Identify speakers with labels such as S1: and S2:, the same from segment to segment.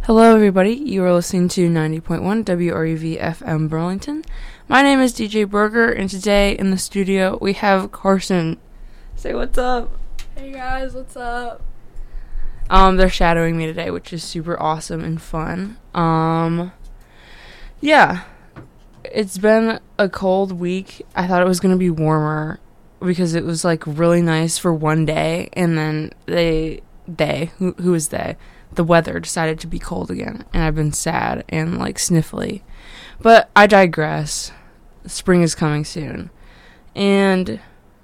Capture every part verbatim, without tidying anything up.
S1: Hello, everybody. You are listening to ninety point one W R U V F M Burlington. My name is D J Berger, and today in the studio we have Carson. Say what's up.
S2: Hey guys, what's up?
S1: Um, they're shadowing me today, which is super awesome and fun. Um, yeah, it's been a cold week. I thought it was gonna be warmer because it was like really nice for one day, and then they, they, who, who is they? The weather decided to be cold again, and I've been sad and like sniffly. But I digress. Spring is coming soon. And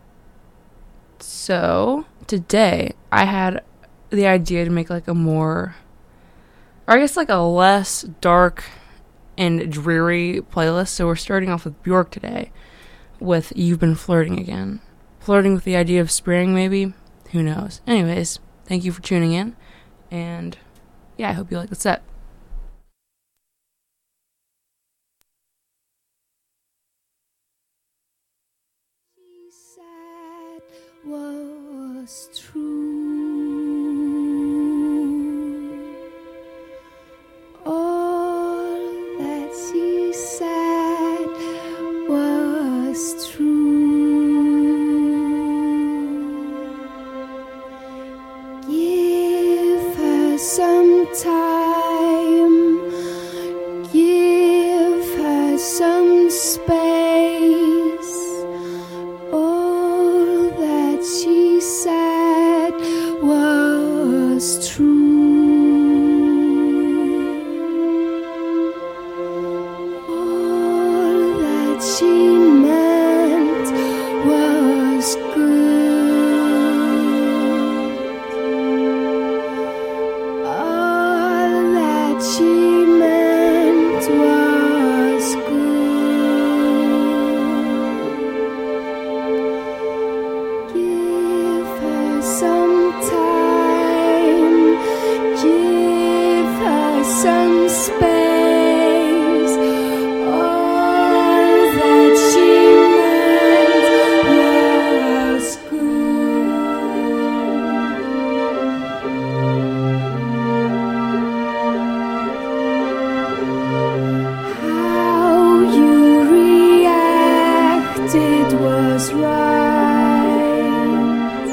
S1: so today I had the idea to make like a more, or I guess like a less dark and dreary playlist. So we're starting off with Bjork today with You've Been Flirting Again. Flirting with the idea of spring, maybe? Who knows? Anyways, thank you for tuning in. And yeah, I hope you like the set.
S3: She said was true. All that she said was true. Give her some time, give her some space. All that she said was true. All that she meant was good. All that she meant was good. Give her some time, give her some space. All that she meant was good. How you reacted was right.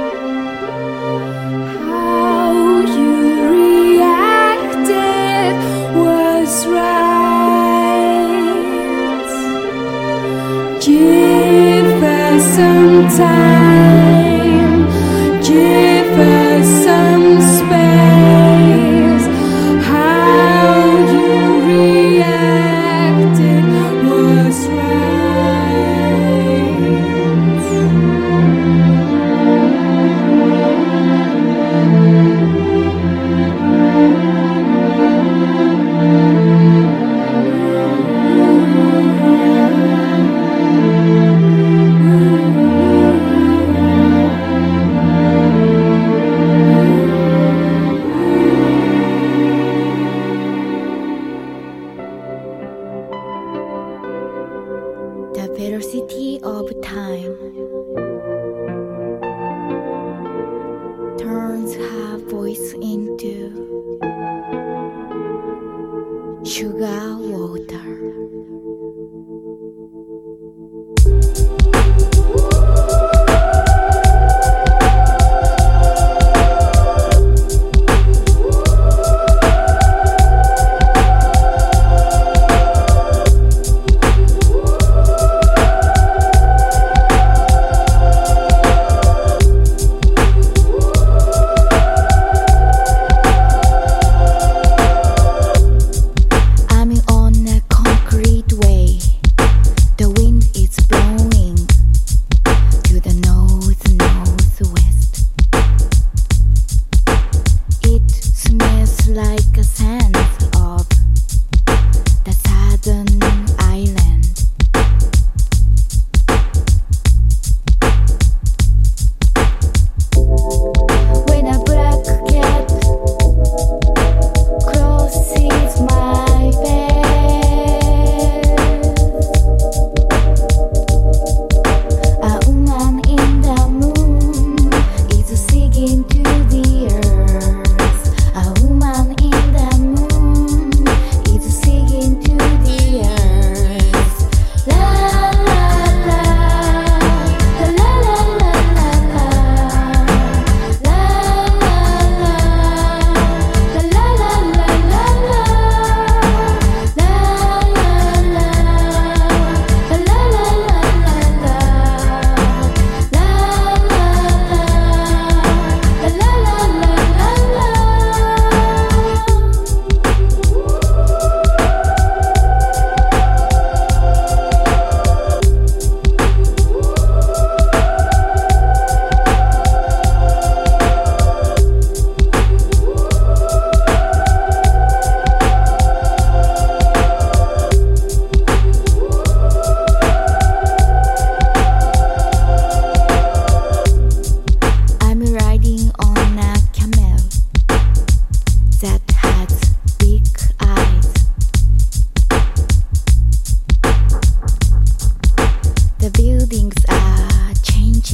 S3: How you reacted was right. Give her some time, give her some space. How you reacted was right.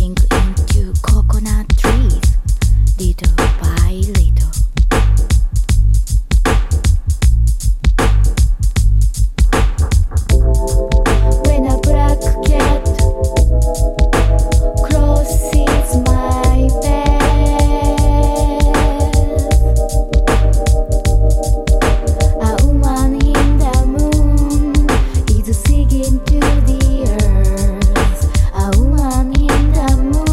S3: changing into coconut trees, little by little. When a black cat crosses my path, a woman in the moon is singing to the earth. A woman in the moon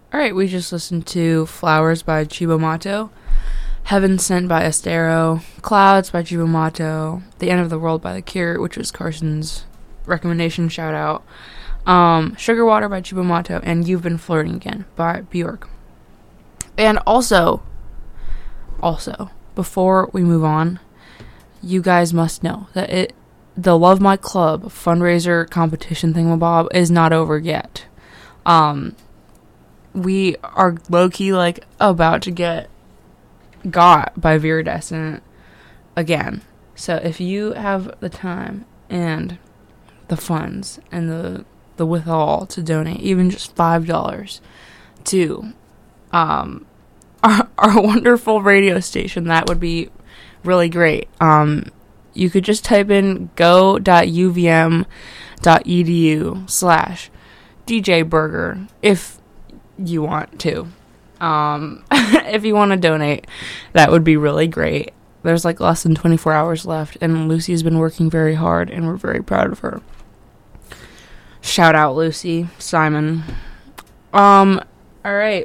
S1: Alright, we just listened to Flowers by Chibomato, Heaven Sent by Estero, Clouds by Chibomato, The End of the World by The Cure, which was Carson's recommendation, shout out, um, Sugar Water by Chibomato, and You've Been Flirting Again by Bjork. And also, also, before we move on, you guys must know that it the Love My Club fundraiser competition thingamabob is not over yet. Um, we are low-key, like, about to get got by Viridescent again. So if you have the time and the funds and the the withal to donate, even just five dollars to um our, our wonderful radio station, that would be really great. Um, you could just type in go.uvm.edu slash DJ Burger if you want to. Um, if you want to donate, that would be really great. There's like less than twenty-four hours left, and Lucy has been working very hard, and we're very proud of her. Shout out Lucy, Simon. Um, alright.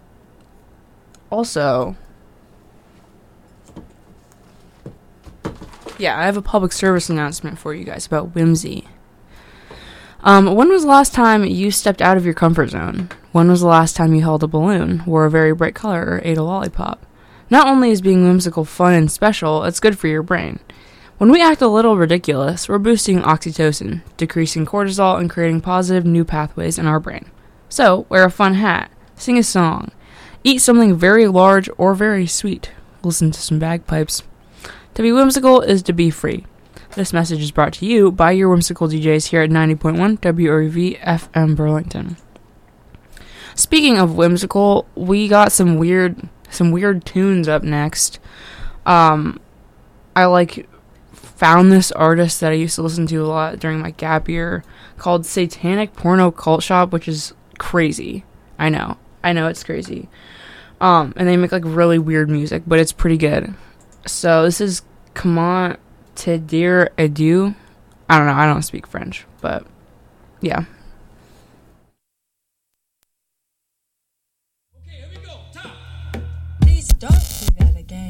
S1: Also, yeah, I have a public service announcement for you guys about Whimsy. Um, when was the last time you stepped out of your comfort zone? When was the last time you held a balloon, wore a very bright color, or ate a lollipop? Not only is being whimsical fun and special, it's good for your brain. When we act a little ridiculous, we're boosting oxytocin, decreasing cortisol, and creating positive new pathways in our brain. So, wear a fun hat, sing a song, eat something very large or very sweet, listen to some bagpipes. To be whimsical is to be free. This message is brought to you by your whimsical D Js here at ninety point one W R U V F M Burlington. Speaking of whimsical, we got some weird some weird tunes up next. Um, I like found this artist that I used to listen to a lot during my gap year called Satanic Porno Cult Shop, which is crazy. I know. I know it's crazy. Um, and they make like really weird music, but it's pretty good. So this is Comment Te Dire Adieu. I don't know, I don't speak French, but yeah.
S4: Okay, here we go. Top. Please don't do that again.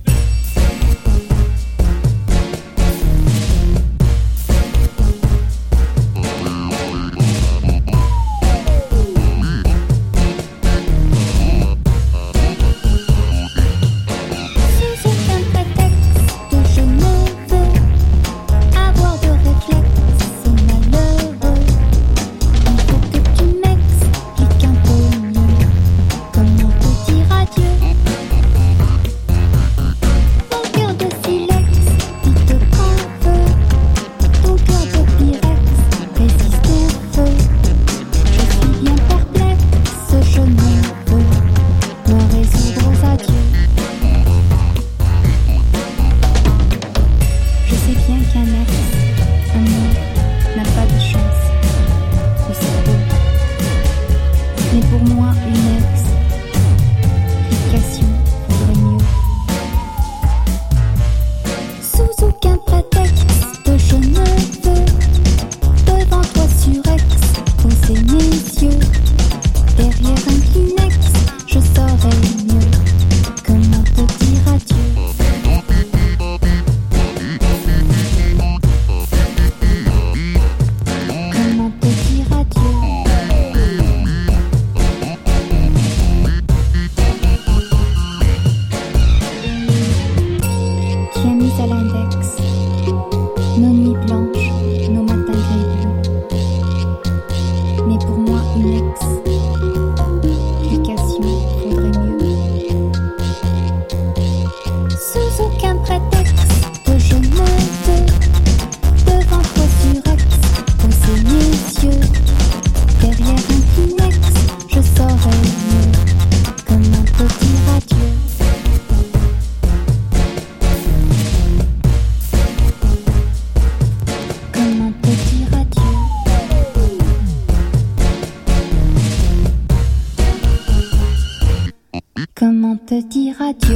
S3: te dire adieu.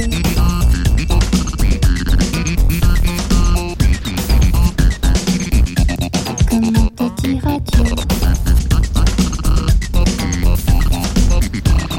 S3: Comment te dire adieu?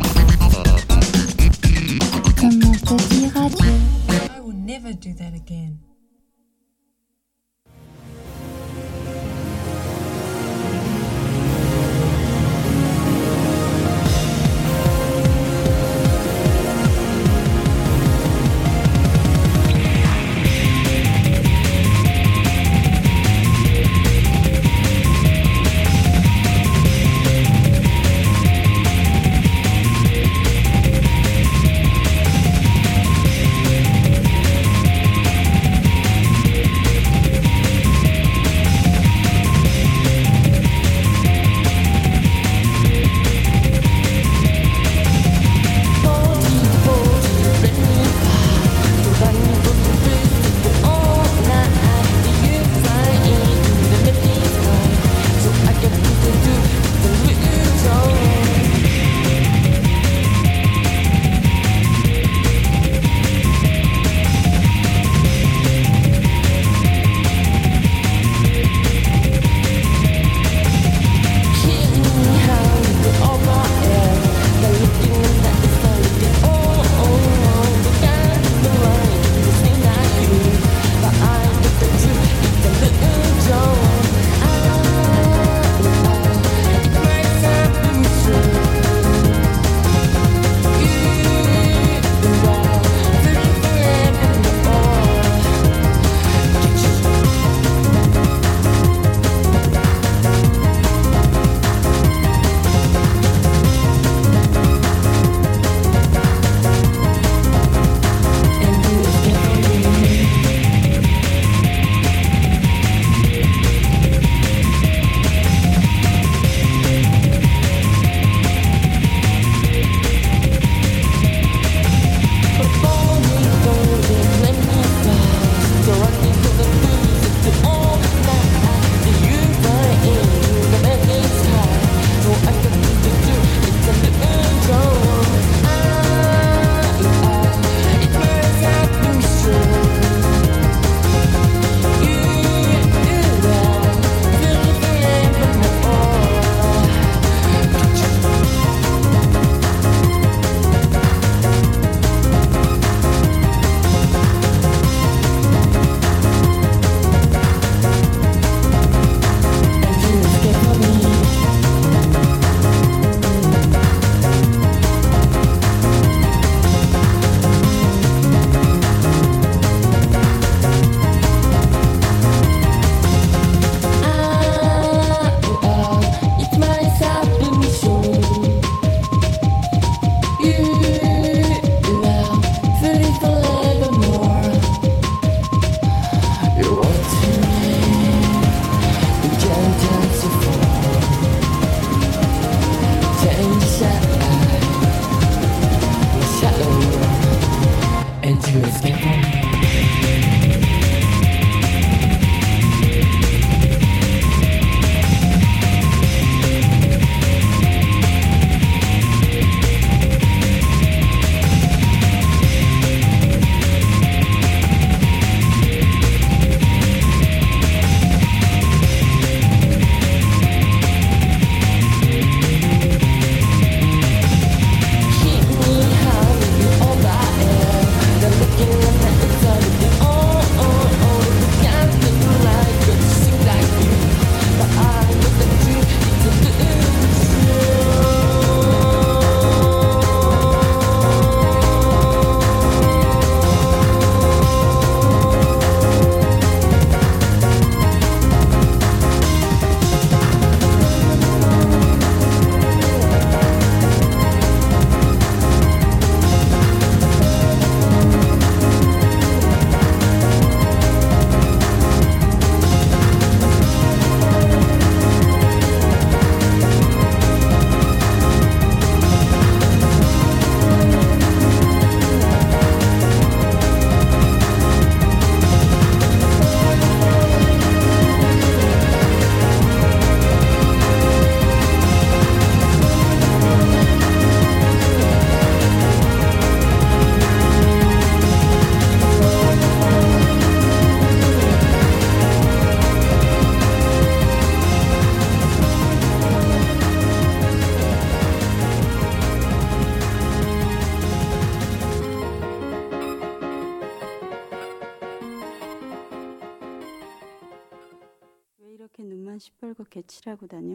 S5: 시뻘겋게 칠하고 다녀?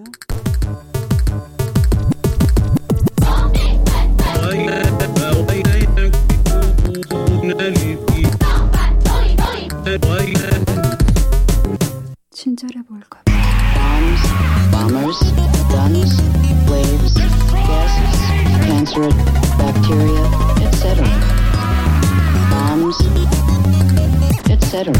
S5: 친절해 보일까 봐.
S6: Bombs, bombers, guns, waves, gases, cancer, bacteria, et cetera. Bombs, et cetera.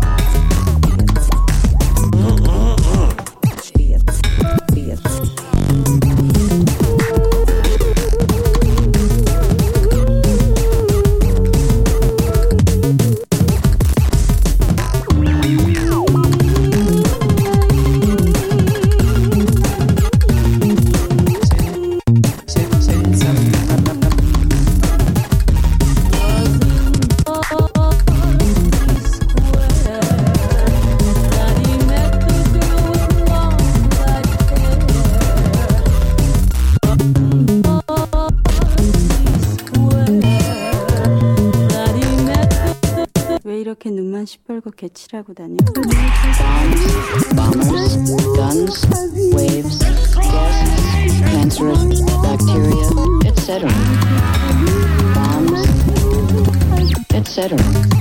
S5: 왜 이렇게 눈만 시뻘겋게 칠하고 다녀?
S6: Bombs, bombers, guns, waves, gases, cancer, bacteria, et cetera. Bombs, et cetera.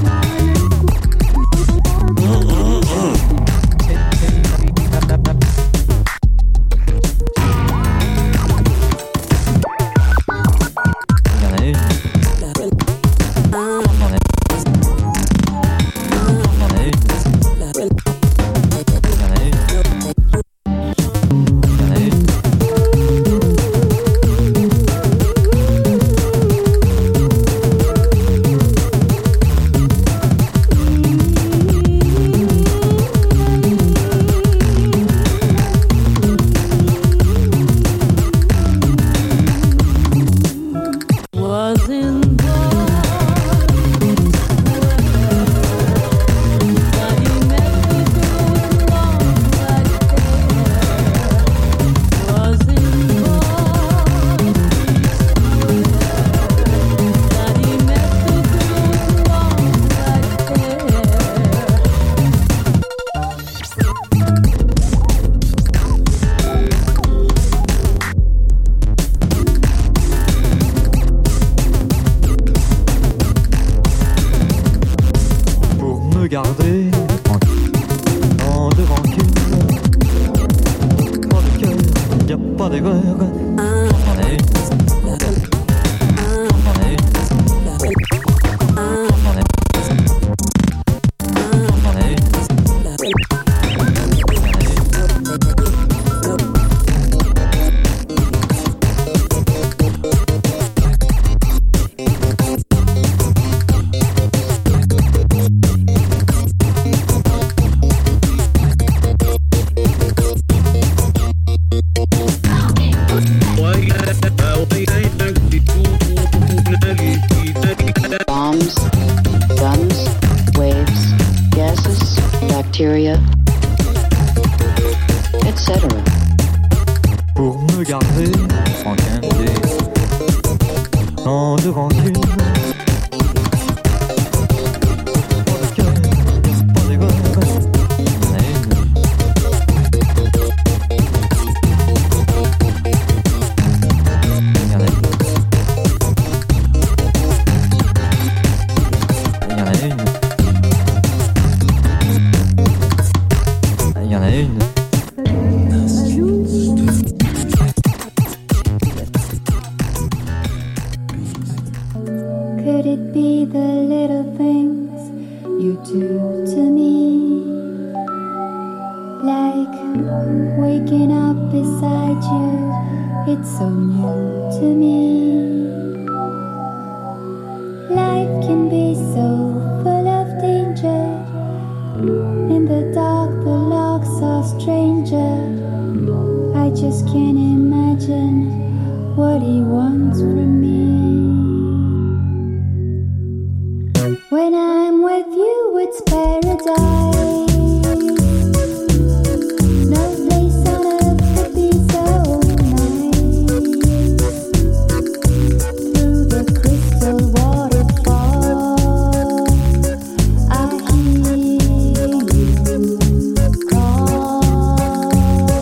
S7: Garder en de rancune, pas de cœur, y a pas d'erreur. J'en ai une, j'en ai une, j'en ai une, j'en ai une.
S6: Bombs, guns, waves, gases, bacteria, et cetera.
S7: Pour me garder en quinté, en de rancune, pas de cœur, pas d'erreur. J'en ai une. Il y en a une.
S3: Could it be the little things you do to me? Like waking up beside you, it's so new to me. Life can be so full of danger. In the dark, the locks are stranger. I just can't imagine what he wants from me. When I'm with you, it's paradise. No place on earth could be so nice. Through the crystal waterfall, I hear you call.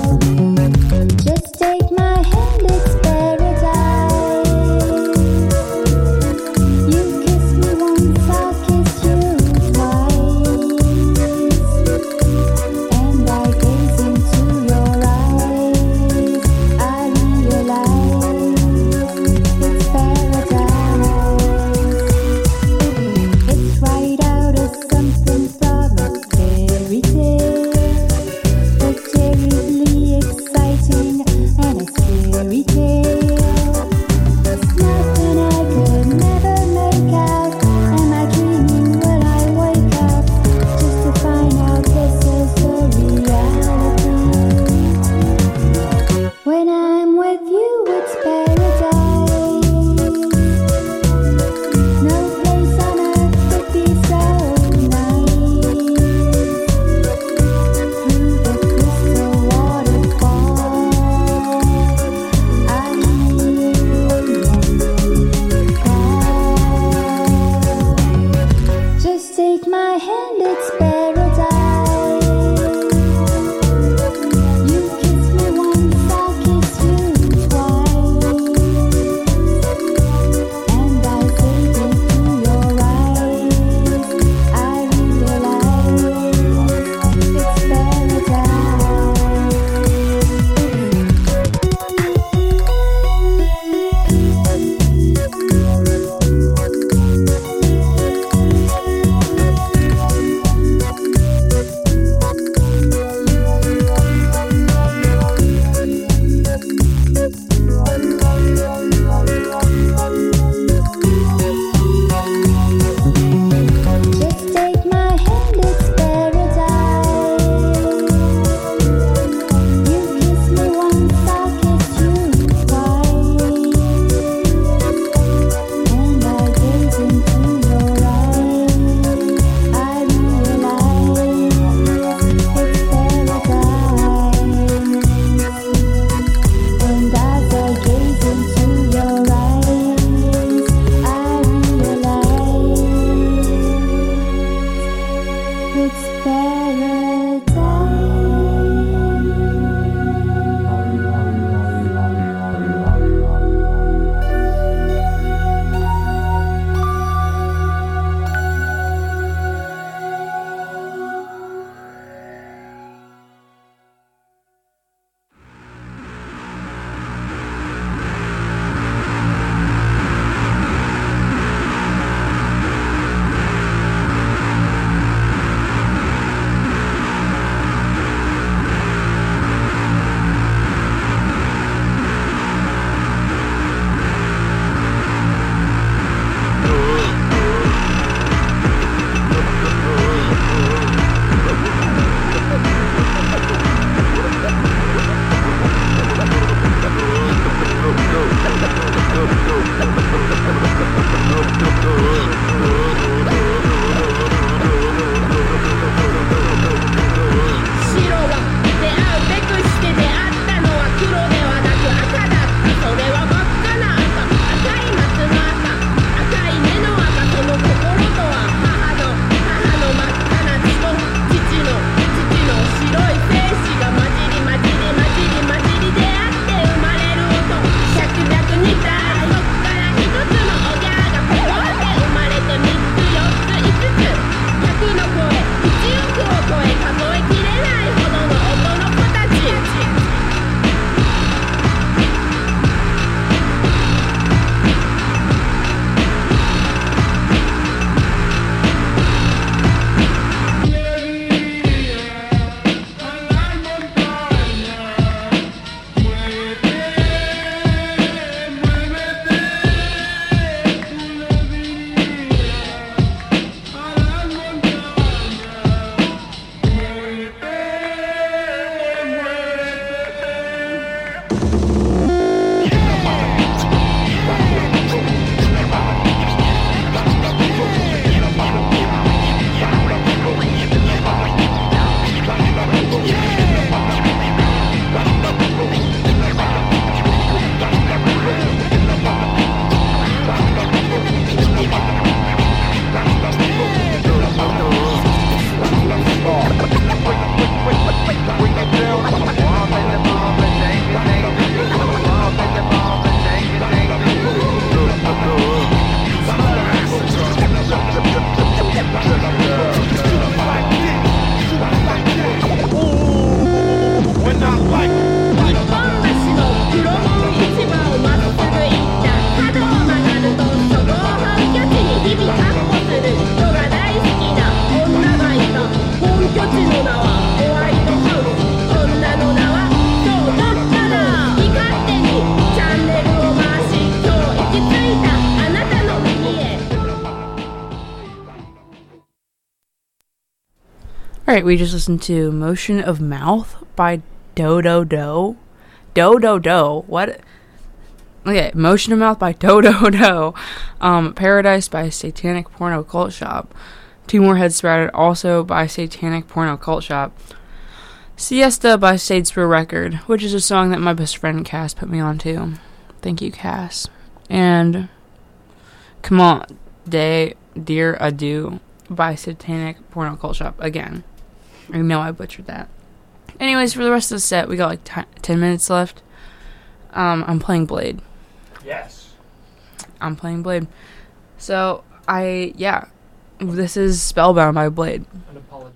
S1: Alright, we just listened to Motion of Mouth by Dodo Do. Do Do Do. What? Okay, Motion of Mouth by Do Do Do. Um, Paradise by Satanic Porno Cult Shop. Two More Heads Sprouted, also by Satanic Porno Cult Shop. Siesta by Shadespur Record, which is a song that my best friend Cass put me on to. Thank you, Cass. And Come On, Day, Dear Adieu by Satanic Porno Cult Shop. Again, I know I butchered that. Anyways, for the rest of the set, we got like t- ten minutes left. Um, I'm playing Blade.
S8: Yes.
S1: I'm playing Blade. So, I, yeah. This is Spellbound by Blade.
S8: An apology.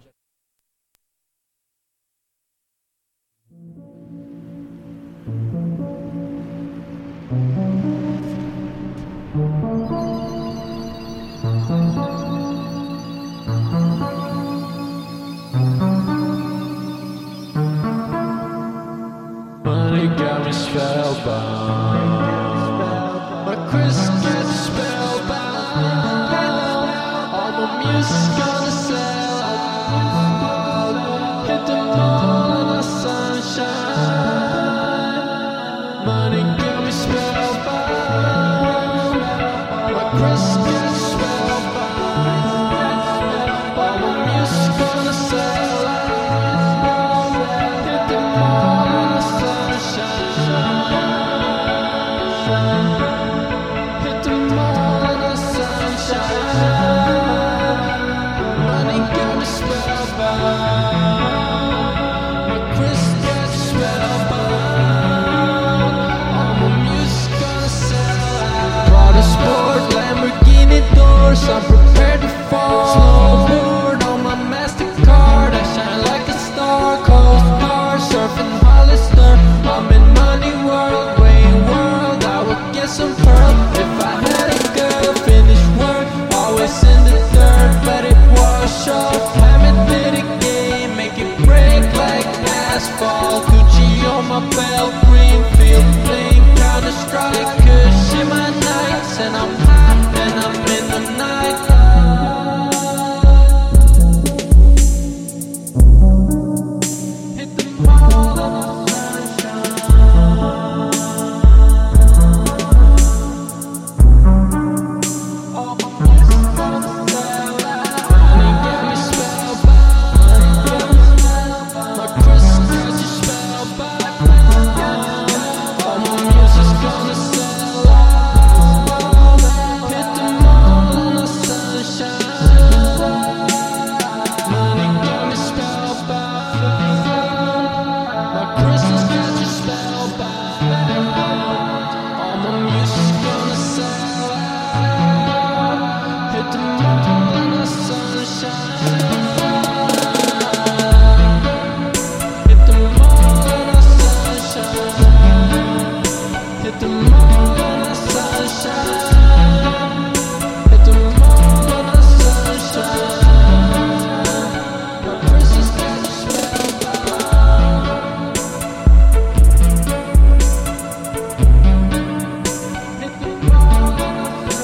S7: Money got me spellbound. My Chris gets spellbound. All my music's gonna sell out. Hit the moon in the sunshine. Money got me spellbound. My Chris gets spellbound. All my music's gonna sell out. Hit the moon in the sunshine. Hit the moon in the sunshine. Money got me spellbound. My Chris gets spellbound. All my music's gonna sell out. Prada Sport, Lamborghini doors, I'm prepared to fall. Snowboard on my MasterCard, I shine like a star. Coast Guard, surfing Hollister. I'm in money world, Wayne world. I would get some pearl if I had a girl. Finish work, always in the dirt, but it wash off. Haven't did a game, make it break like asphalt. Gucci on my belt, Greenfield, playing Counter Strike. Kush in my nights, and I'm hot, and I'm in the night. Hit the mall in the sunshine. All my music's gonna sell out. Money got me spellbound. My Chris got you spellbound. All my music's gonna sell out. Hit the mall in the sunshine. Money got me spellbound. My Chris got you spellbound. All my music's gonna sell out. Hit the mall in the sunshine. Hit the mall in the sunshine. Hit the mall in the sunshine. Hit the mall in the sunshine. My Chris got you spellbound. Hit the mall in the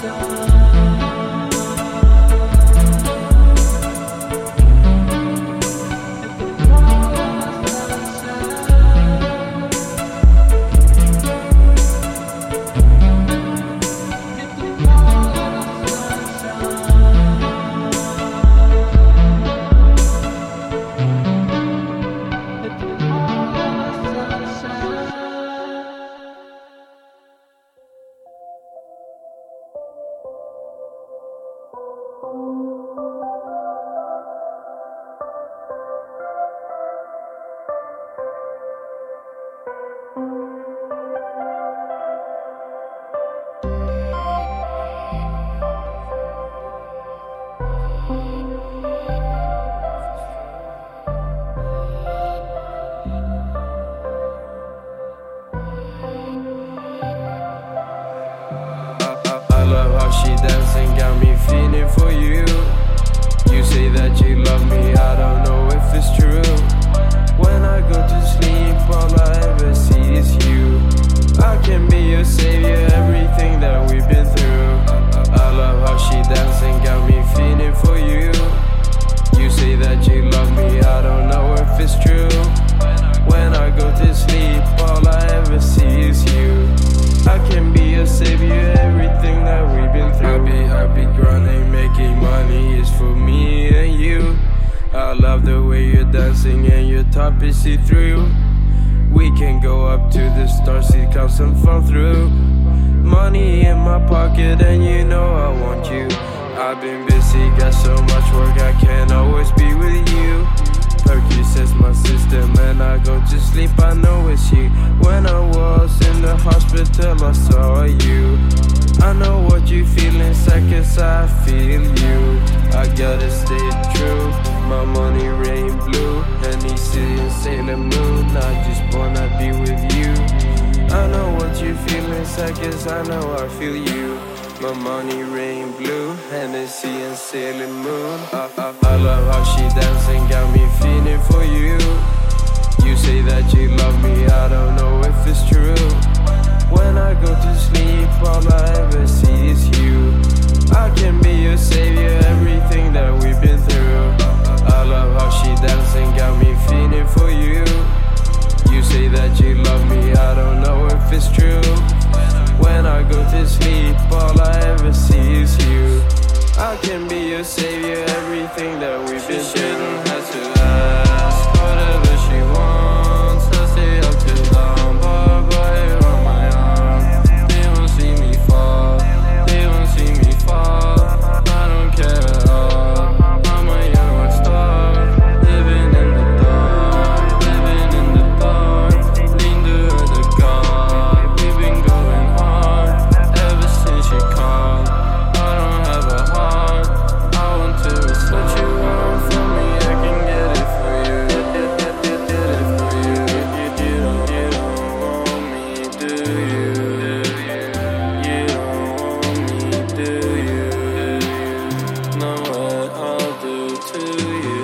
S7: I love how she dancing, got me feeling for you. You say that you love me, I don't know if it's true. When I go to sleep, all I ever see is you. I can be your savior, everything that we've been through. I love how she dancing, got me feeling for you. You say that you love me,
S8: see through. We can go up to the stars, see come some fun through. Money in my pocket and you know I want you. I've been busy, got so much work, I can't always be with you. Percocets my system and I go to sleep, I know it's you. When I was in the hospital I saw you. I know what you feel inside cause I feel you. I gotta stay true, my money rain blue. Hennessy and Sailor Moon, I just wanna be with you. I know what you feel inside cause I know I feel you. My money rain blue, Hennessy and Sailor Moon. I, I, I love how she dancing, got me feeling for you. You say that you love me, I don't know if it's true. When I go to sleep, all I ever see is you. I can be your savior, everything that we've been through. I love how she dancing, got me feeling for you. You say that you love me, I don't know if it's true. When I go to sleep, all I ever see is you. I can be your savior, everything that we've been through. She shouldn't have to ask, whatever she wants, I'll stay up too long, but by her on my arm. They won't see me fall, they won't see me fall. I don't care at all, I'm a young rock star. Living in the dark, living in the dark. Lean to her the God, we've been going hard ever since she called. I don't have a heart, I want to respect. What you want from me, I can get it for you. Get, get, get, get it for you. You, you, don't, you don't want me, do you? You don't want me, do you? Know what I'll do to you.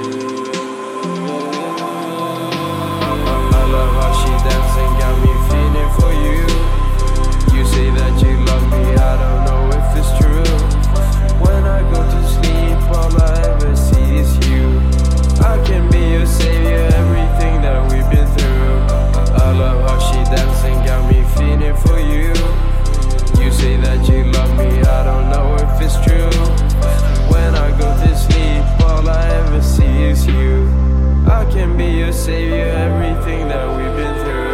S8: I love how she dancing, got me feeling for you. You say that you love me, I don't know if it's true. When I go to sleep, all I ever see is you. I can be your savior, everything that we've been through. I love how she dancing, got me feeling for you. You say that you love me, I don't know if it's true. When I go to sleep, all I ever see is you. I can be your savior, everything that we've been through.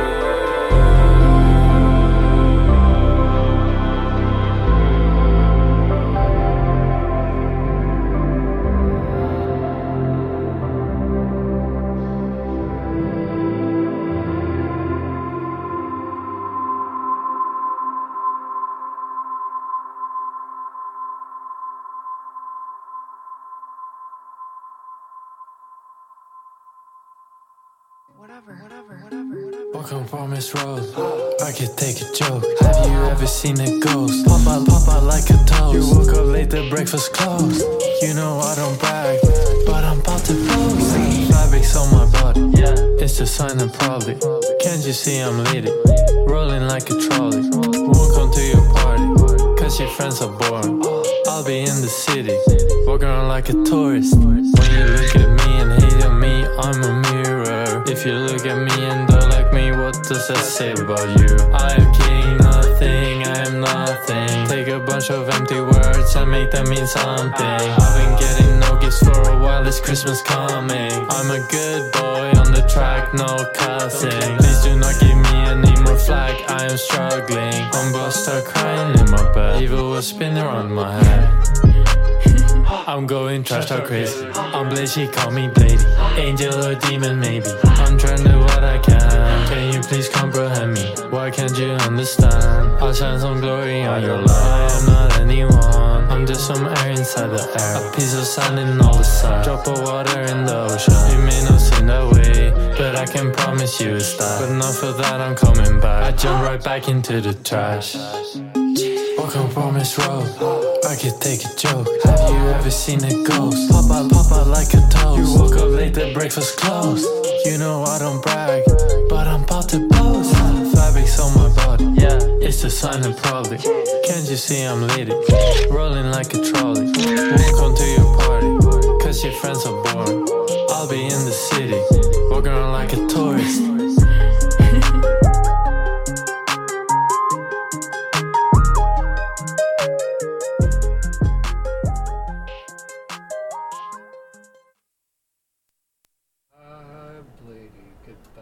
S7: Walk on Promise Road, I could take a joke. Have you ever seen a ghost? Pop out, pop out like a toast. You woke up late, the breakfast closed. You know I don't brag, but I'm about to post. Fabrics on my body, it's a sign of probably. Can't you see I'm leading? Rolling like a trolley. Won't come to your party, cause your friends are boring. I'll be in the city, walking around like a tourist. When you look at me and hate on me, I'm a mirror. If you look at me and don't like me, what does that say about you? I am king, nothing, I am nothing. Take a bunch of empty words and make them mean something. I've been getting no gifts for a while, it's Christmas coming. I'm a good boy on the track, no cussing. Please do not give me any more flack, I am struggling. I'm about to start crying in my bed. Evil will spin around my head. I'm going trash talk crazy. I'm Blade, she call me Blady. Angel or demon maybe. I'm trying to do what I can. Can you please comprehend me? Why can't you understand? I'll shine some glory on your life. I am not anyone, I'm just some air inside the air. A piece of sand in all the sun. Drop of water in the ocean. It may not seem that way, but I can promise you it's that. But not for that I'm coming back. I jump right back into the trash. Walk on Promise Road, I could take a joke. Have you ever seen a ghost? Pop out, pop out like a toast. You woke up late, the breakfast closed. You know I don't brag, but I'm about to post. Fabrics on my body, it's a sign of probably. Can't you see I'm leading? Rolling like a trolley. Won't come to your party, cause your friends are boring. I'll be in the city, walking around like a tourist.
S9: Blady, get the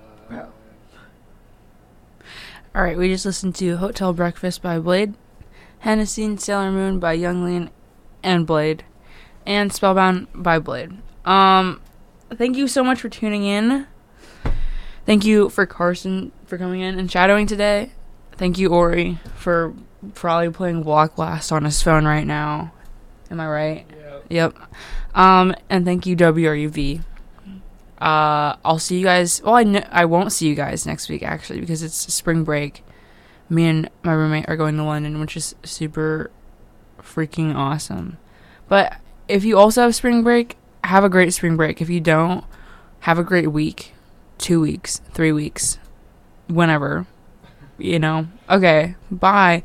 S1: Alright, we just listened to Hotel Breakfast by Blade, Hennessy and Sailor Moon by Young Lean and Blade, and Spellbound by Blade. Um, thank you so much for tuning in. Thank you for Carson for coming in and shadowing today. Thank you, Ori, for probably playing Block Blast on his phone right now. Am I right?
S9: Yep.
S1: Yep. Um, and thank you, W R U V. Uh, I'll see you guys. Well, I kn- I won't see you guys next week actually because it's spring break. Me and my roommate are going to London, which is super freaking awesome. But if you also have spring break, have a great spring break. If you don't, have a great week, two weeks, three weeks, whenever, you know. Okay, bye.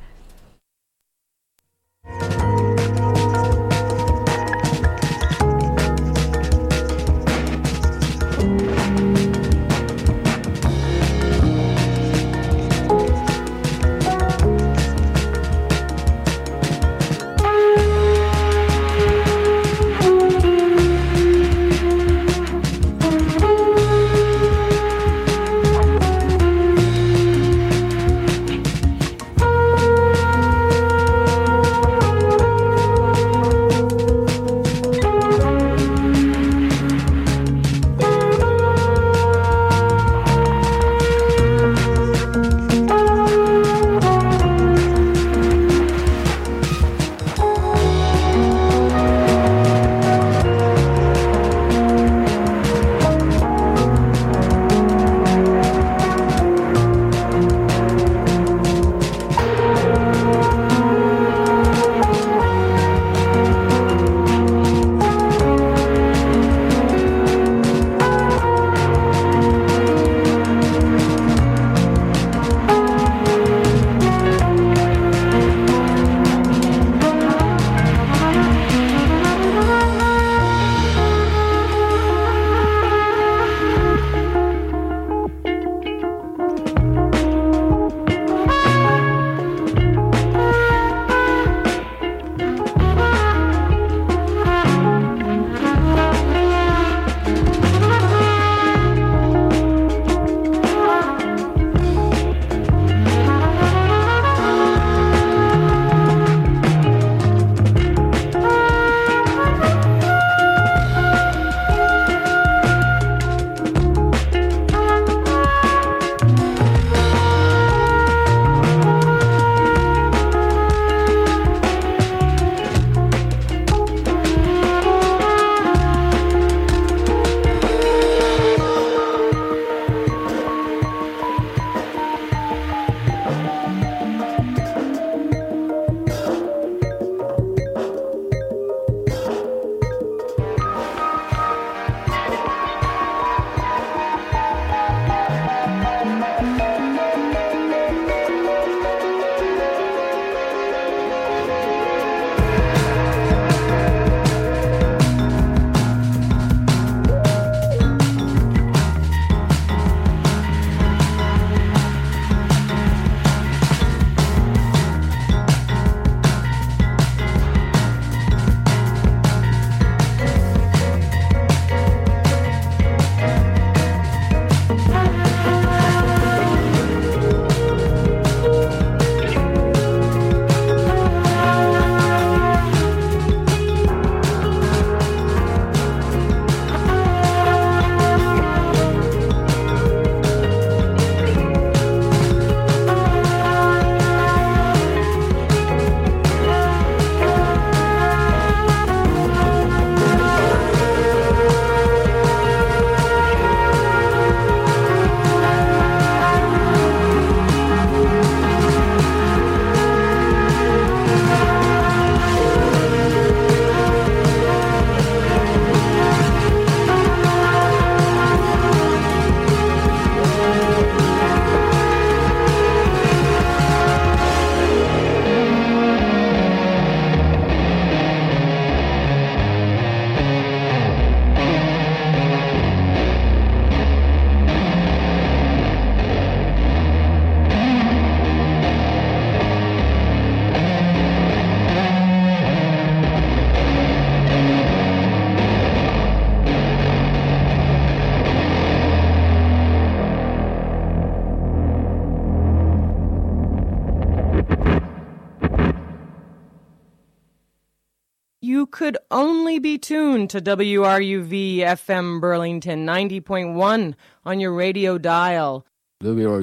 S9: could only be tuned to W R U V F M Burlington ninety point one on your radio dial.
S10: W R